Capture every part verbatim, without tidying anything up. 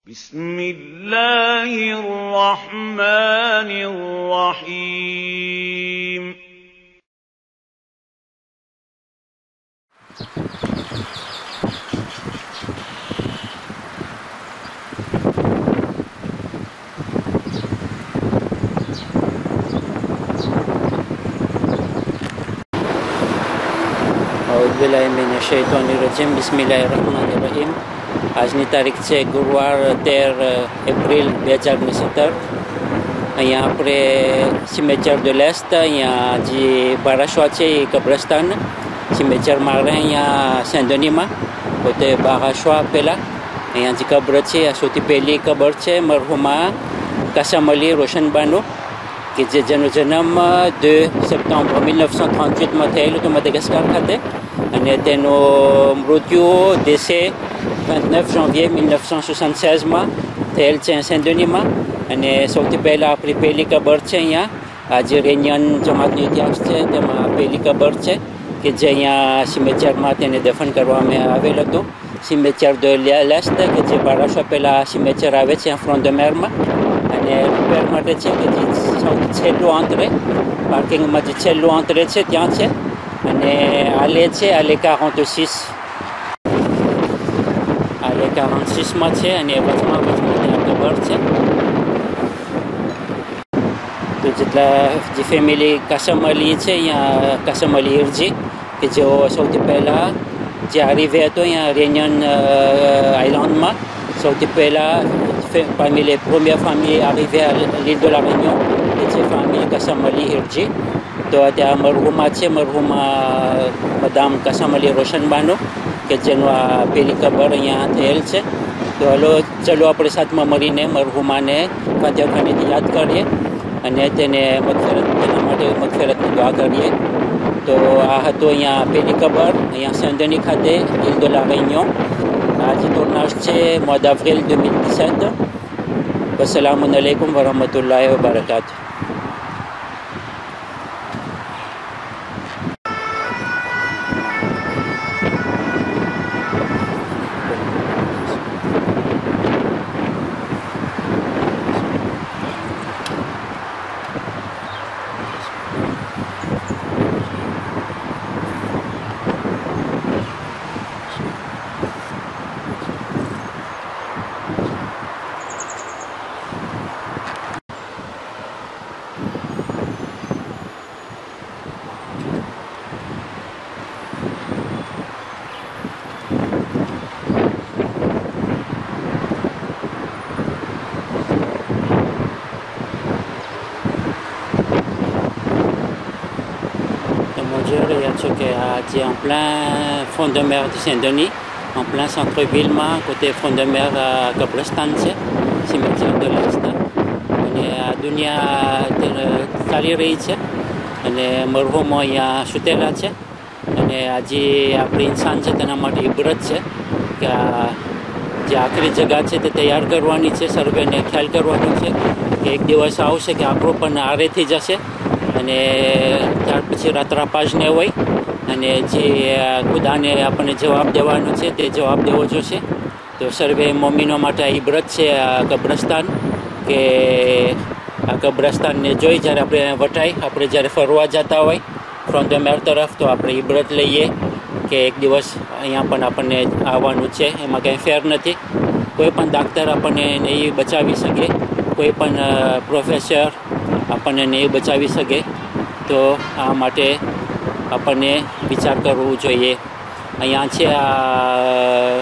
بسم الله الرحمن الرحيم أعوذ بالله من الشيطان الرجيم بسم الله الرحمن الرحيم. આજની તારીખ છે ગુરુવાર તેર એપ્રિલ બે હજાર ને સત્તર. અહીંયા આપણે સિમેચર de l'Est, અહીંયા જે બારાશવા છે એ કબ્રસ્તાન સિમેચર મારે અહીંયા સેન્ડોનીમાં પોતે બારાશવા પહેલાં અહીંયા જે કબ્ર છે આ સૌથી પહેલી કબર છે મરહુમા કાસમ અલી રોશનબાનો કે જે જેનો જન્મ બે સપ્ટેમ્બર ઓગણીસો ત્રેસઠમાં થયેલું હતું મદાગાસ્કર ખાતે અને તેનો મૃત્યુ દેશે vingt-neuf janvier mille neuf cent soixante-seize માં થયેલ છે સેન્ડોનીમાં. અને સૌથી પહેલાં આપણી પહેલી કબર છે અહીંયા આ જે રેનિયન જમાતનો ઇતિહાસ છે તેમાં પહેલી કબર છે કે જે અહીંયા સિમેચરમાં તેને દફન કરવામાં આવેલ હતું. સિમેચર de l'Est કે જે બારાશવા પહેલાં સિમેચર આવે છે ફ્રોન્ટ de મેરમાં અને રિપેર માટે છે કે જે સૌથી છેલ્લું આંતરે પાર્કિંગમાં જે છેલ્લું આંતરે છે ત્યાં છે અને આલે છે આલે quarante-six આલે quarante-six માં છે અને વચમાં વચમાં ત્યાં કબર છે. તો જેટલા જે ફેમિલી કાસમ અલી છે અહીંયા કાસમ અલી હિરજી કે જેઓ સૌથી પહેલાં જે arrivé હતો અહીંયા રેનિયન આઇલેન્ડમાં સૌથી પહેલાં parmi les premières familles arrivées à l'île de la Réunion et ces familles Kassam Ali Hirji. તો ત્યાં મરહુમા છે મરહુમા મદામ કાસમ અલી રોશનબાનો કે જેનો આ પહેલી કબર અહીંયા થયેલ છે. તો હલો ચલો આપણે સાથમાં મળીને મરહુમાને ફાતિહાખાનીથી યાદ કરીએ અને તેને મગફિરત તેના માટે મગફિરતની દુઆ કરીએ. તો આ હતું અહીંયા પહેલી કબર અહીંયા સેન્ડોની ખાતે île de la Réunion. આજે tournage છે mois d'avril deux mille dix-sept. Wassalamu alaikum wa rahmatullahi wa barakatuh. Que est en plein front de mer de Saint-Denis, en plein centre-ville, côté front de mer à Kabrestan, cimetière de l'Est. અને આ દુનિયા ચાલી રહી છે અને મરહુમો અહીંયા સુતેલા છે અને આ જે આપણી ઇન્સાન છે તેના માટે ઇબરત છે કે આ જે આખરી જગા છે તે તૈયાર કરવાની છે, સર્વેને ખ્યાલ કરવાનો છે કે એક દિવસ આવશે કે આપણો પણ આરેથી જશે અને ત્યાર પછી રાત્રાપાજને હોય અને જે ખુદાને આપણને જવાબ દેવાનો છે તે જવાબ દેવો જોશે. તો સર્વે મોમીનો માટે આ ઇબરત છે આ કબ્રસ્તાન કે આ કબ્રસ્તાનને જોઈ જ્યારે આપણે વટાઈ આપણે જ્યારે ફરવા જતા હોય ફ્રોન્ટ ધ મેર તરફ તો આપણે ઇબરત લઈએ કે એક દિવસ અહીંયા પણ આપણને આવવાનું છે. એમાં કંઈ ફેર નથી. કોઈ પણ ડાક્ટર આપણને નહીં બચાવી શકે, કોઈ પણ પ્રોફેસર આપણને નહીં બચાવી શકે. તો આ માટે આપણને વિચાર કરવો જોઈએ. અહીંયા છે આ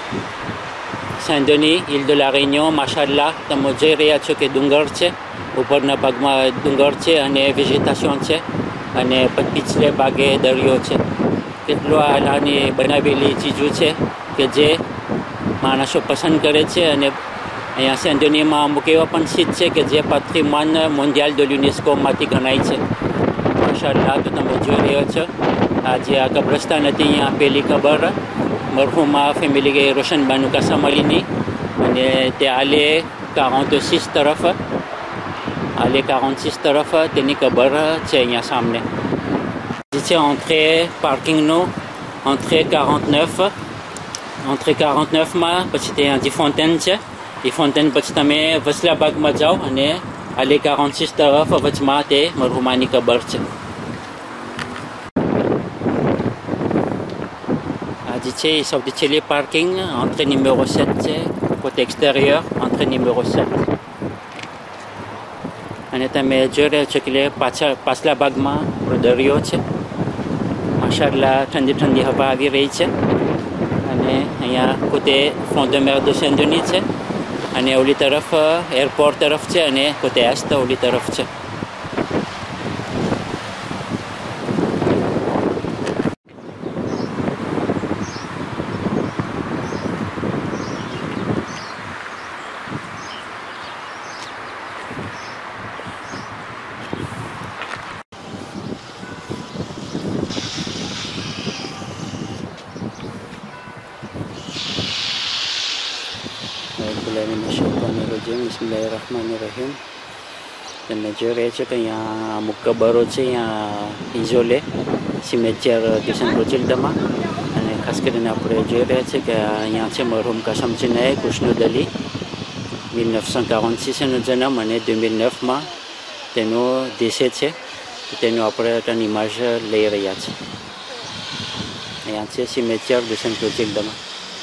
સેન્ડોની île de la Réunion. માશાલ્લાહ તમે જોઈ રહ્યા છો કે ડુંગર છે, ઉપરના ભાગમાં ડુંગર છે અને વેજીટેશન છે અને પીછલે ભાગે દરિયો છે. કેટલો આ નાની બનાવેલી ચીજો છે કે જે માણસો પસંદ કરે છે. અને અહીંયા સેન્ડોનીમાં અમુક એવા પણ સીટ છે કે જે પાત્રીમાન મોન્ડિયાલ de l'UNESCOમાંથી ગણાય છે. માશાલ્લાહ તો તમે જોઈ રહ્યો છો આ જે આ કબ્રસ્તાન હતી અહીંયા પહેલી કબર મરહુમા ફેમિલી રોશનબાનુ કાસમ અલીની અને તે આલે quarante-six તરફ આલે quarante-six તરફ તેની કબર છે અહીંયા સામે. જે છે entrée parkingનો entrée quarante-neuf entrée quarante-neuf માં પછી ત્યાં જે ફોન્ટેન છે એ ફોન્ટેન પછી તમે વસલા બાગમાં જાઓ અને આલી quarante-six તરફ વચમાં તે મરહુમાની કબર છે. આ જે છે એ સૌથી છેલ્લી પાર્કિંગ entrée numéro sept છે, côté extérieur entrée numéro sept. અને તમે જોઈ રહ્યા છો કે પાછળ પાછલા ભાગમાં દરિયો છે. માશાઅલ્લાહ ઠંડી ઠંડી હવા આવી રહી છે. અને અહીંયા côté front de mer de Saint-Denis છે અને ઓલી તરફ એરપોર્ટ તરફ છે અને côté est ઓલી તરફ છે. બિસ્મિલ્લાહિર્રહમાનિર્રહીમ. તમે જોઈ રહ્યા છો કે અહીંયા અમુક કબરો છે અહીંયા ઇઝોલે સિમેટિયર de Saint Clotilde-માં. અને ખાસ કરીને આપણે જોઈ રહ્યા છીએ કે અહીંયા છે મરહુમ Kasam ચિનાએ કૃષ્ણદલી mille neuf cent quarante-six નો જન્મ અને deux mille neuf માં તેનો દેશે છે. તેનો આપણે ત્યાં ઇમેજ લઈ રહ્યા છીએ. અહીંયા છે સિમેટિયર de Saint Clotilde-માં.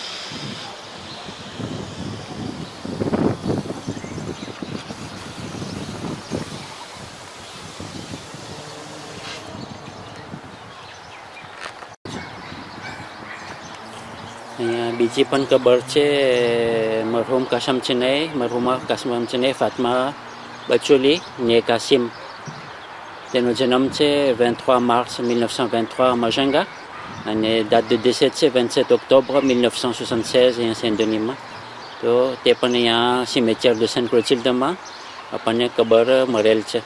અહીંયા બીજી પણ કબર છે મરહુમ કાસમ ચિનાએ મરહુમા કાસમ ચિનાએ ફાતમા બચોલી ને કાસિમ. તેનો જન્મ છે vingt-trois mars mille neuf cent vingt-trois à Majanga અને date de décès છે vingt-sept octobre mille neuf cent soixante-seize અહીંયા Saint-Denis-માં. તો તે પણ અહીંયા સિમેટિયર de Saint Clotilde-માં આપણને કબર મળેલ છે.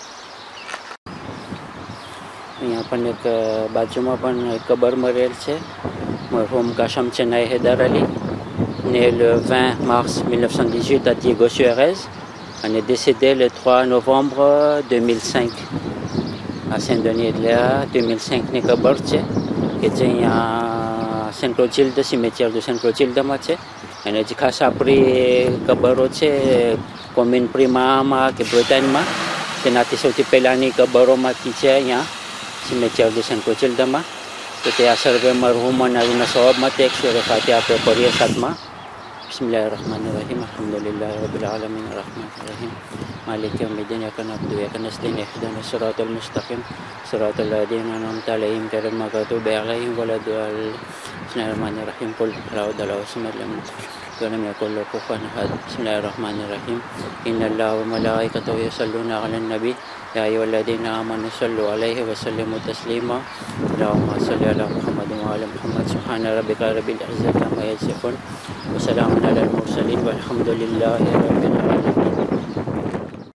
અહીંયા આપણને એક બાજુમાં પણ એક કબર મળેલ છે મરહુમ Kasam ચિનાએ Hyder Ali, né le vingt mars mille neuf cent dix-huit à Diego-sur-Erez et décédé le trois novembre deux mille cinq à Saint-Denis. એટલે deux mille cinq ની કબર છે કે જે અહીંયા સેન્ટ ક્લોચિલ્ડ સિમેટિયર de Saint Clotilde-માં છે. અને જે ખાસ આપણી કબરો છે કોમિન પ્રીમામાં કે બ્રિટનમાં તેનાથી સૌથી પહેલાંની કબરોમાંથી છે અહીંયા સિમેટિયર de Saint Clotilde-માં. તો તે આ સર્વે મરહુમા નાવીના સવાબ માટે એક સૂરે ફાતિહા આપણે પઢીએ સાથમાં. બિસ્મિલ્લાહિર્રહમાનિર્રહીમ. અલ્હમ્દુલિલ્લાહિ રબ્બિલ આલમીન અર્રહમાનિર્રહીમ માલિક યૌમિદ્દીન ઇય્યાકા નઅબુદુ વ ઇય્યાકા નસ્તઈન ઇહ્દિનાસ સિરાતલ મુસ્તકીમ સિરાતલ લઝીના અન'અમતા અલૈહિમ ગhayril maghdubi અલૈહિમ વલદ્દાલીન. બિસ્મિલ્લાહિર્રહમાનિર્રહીમ. क़ुल अलाहुद्द अल्लाहु समद लम वलम यकुल लहु कुफुवन अहद. बिस्मिल्लाहिर्रहमानिर्रहीम. इन्नल्लाहा व मलाइकतहु युसल्लूना अलन नबी या अय्युहल्लज़ीना आमनू सल्लू अलैहि व सल्लिमू तस्लीमा. अल्लाहुम्मा सल्लि अला मुहम्मद व अला मुहम्मद. सुब्हाना रब्बिका रब्बिल इज़्ज़ति अम्मा यसिफून व सलामुन अलल मुरसलीन वल्हम्दुलिल्लाहि रब्बिल आलमीन.